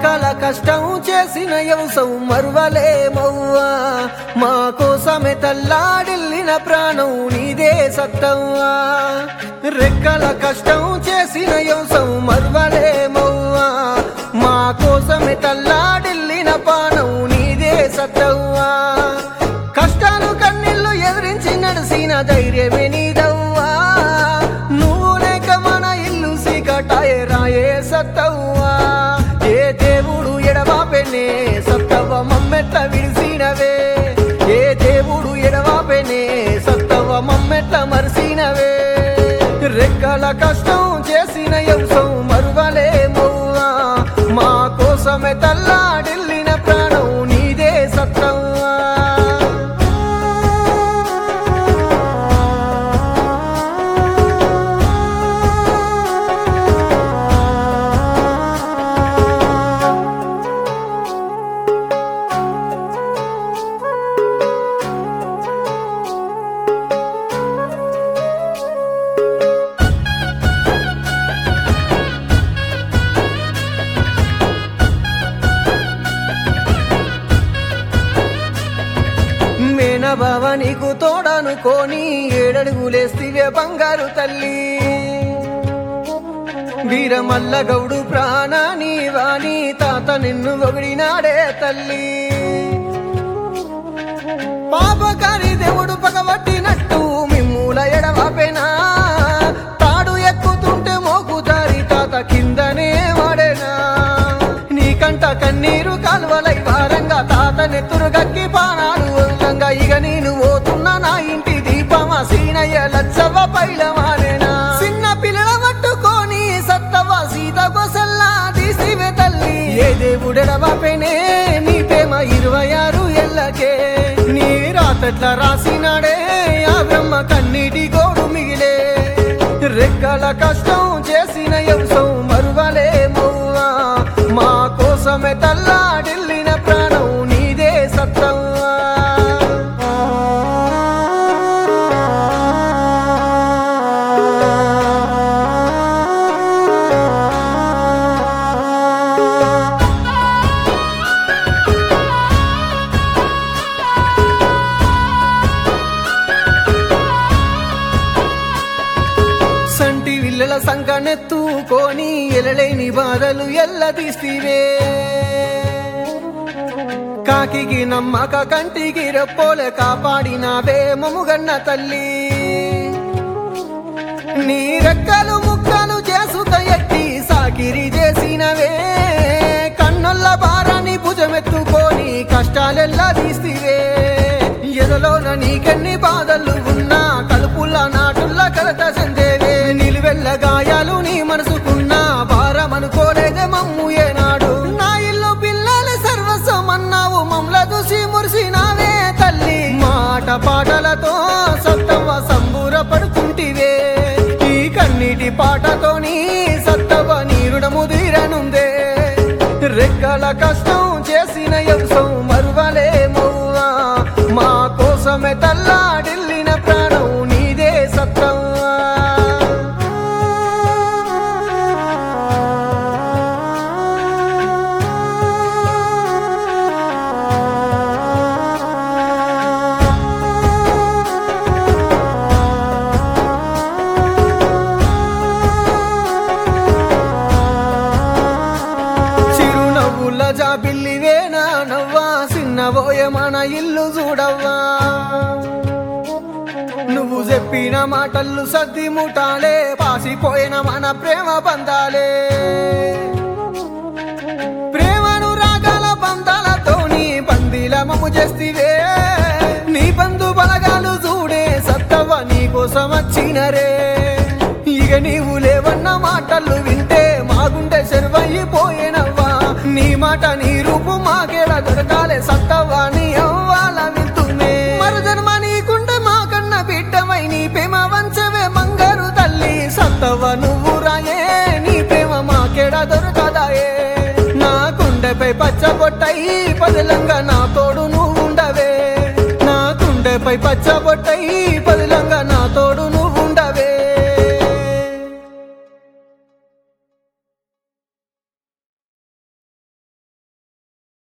రెక్కల కష్టం చేసిన యవసం మరువలేమవ్వా మా కోసమే తల్లాడిల్లిన ప్రాణం నీదే సత్తవ్వా రెక్కల కష్టం చేసిన యవసం మరువలేమవ్వా మా కోసమే తల్లాడిల్లిన ప్రాణం నీదే సత్తవ్వా కష్టాలు కన్నీళ్లు ఎదిరించి నడిసిన ధైర్యమే నీదవ్వా నువ్వు లేక మన ఇల్లు సీకటాయే రాయే సత్తవ్వా ఏ దేవుడు ఎడబాపెనే సత్తవ్వ మమ్మెట్ల విడిసినవే ఏ దేవుడు ఎడబాపెనే సత్తవ్వ మమ్మెట్ల మరిసినవే రెక్కల కష్టం చేసిన యవసం మరువలేమవ్వా మా కోసమే తల్లాడిల్లిన ప్రాణం నీదే సత్తవ్వా బావ నీకు తోడనుకోని ఏడడుగులేస్తివే బంగారు తల్లి వీరమల్ల గౌడు ప్రాణాని వాణి తాత నిన్ను ఒగిడినాడే తల్లి పాపకారి దేవుడు పగబట్టినట్టు మిమ్ముల ఎడవపెనా తాడు ఎక్కుతుంటే మోకుతారి తాత కిందనే వాడేనా నీకంట కన్నీరు కాలువలై వారంగా తాత నెత్తురు గక్కి పానాలు వదలంగా ఇక నేను పోతున్నా నా ఇంటి దీపమా సీనయ్య లచ్చవ్వ పైలమానేనా చిన్న పిల్లల పట్టుకొని సత్తవ్వ సీత కొసల్లా తీసివే తల్లి ఏ దేవుడెడవపెనే నీ ప్రేమ 26 ఏళ్ళకే నీ రాతట్ల రాసినాడే ఆ బ్రహ్మ కన్నీటి గోడు మిగిలే రెక్కల కష్టం చేసిన యవసం మరువలేమవ్వా మా కోసమే తల్లాడిల్లిన ప్రాణం నీదే సత్తవ్వా సంటి విల్లల సంకనెత్తుకొని ఎలలేని బాధలు ఎల్ల తీసివే కాకికి నమ్మక కంటికి రెప్పోలే కాపాడినావే మముగన్న తల్లి నీ రెక్కలు ముక్కలు చేసుక ఎట్టి సాకిరి చేసినవే కన్నుల్ల భారాన్ని భుజమెత్తుకొని కష్టాలెల్లా తీసివే ఎదలోన నీకెన్ని బాధలు ఉన్నా కలుపుల్ల నాటుల్ల కలత చెందేవే నిలువెల్ల గాయాలు నీ మనసుకున్నా భారమనుకోలేదే మమ్ము ఏనాడు నా ఇల్లు పిల్లల సర్వస్వం అన్నావు మమ్ల చూసి మురిసినావే తల్లి మాట పాటలతో సత్తవ్వ సంబూర పడుకుంటివే ఈ కన్నీటి పాటతోని సత్తవ్వ నీ రుణము తీరనుందే రెక్కల కష్టం చేసిన యవసం మరువలేమవ్వా మా కోసమే తల్లాడిల్లిన ప్రాణం నీదే సత్తవ్వా చిరునవ్వుల జాబిల్లివేనా నవ్వా చిన్నబోయే మన ఇల్లు చూడవ్వా నువ్వు చెప్పిన మాటలు సర్ది ముఠాలే పాసిపోయిన మన ప్రేమ బంధాలే ప్రేమను రాగాల బంధాలతోని బందీల మమ్ము చేస్తివే నీ బంధు బలగాలు చూడే సత్తవ్వ నీ కోసం వచ్చినరే ఇక నీవు లేవన్న మాటలు వింటే మా గుండె చెరువైపోయేనవ్వా నీ మాట నీ రూపు మాకేడ దొరకాలే సత్తవ్వ నీ అవ్వాల వింటునే మరు జన్మ నీకుంటే మాకన్న బిడ్డమై నీ ప్రేమ వంచవే మంగారు తల్లి సత్తవ్వ నువ్వు రాయే నీ ప్రేమ మాకేడ దొరకదాయే నా గుండెపై పచ్చబొట్టై పదిలంగా నా తోడు నువ్వు ఉండవే నా గుండెపై పచ్చబొట్టై పదిలంగా నా తోడు నువ్వు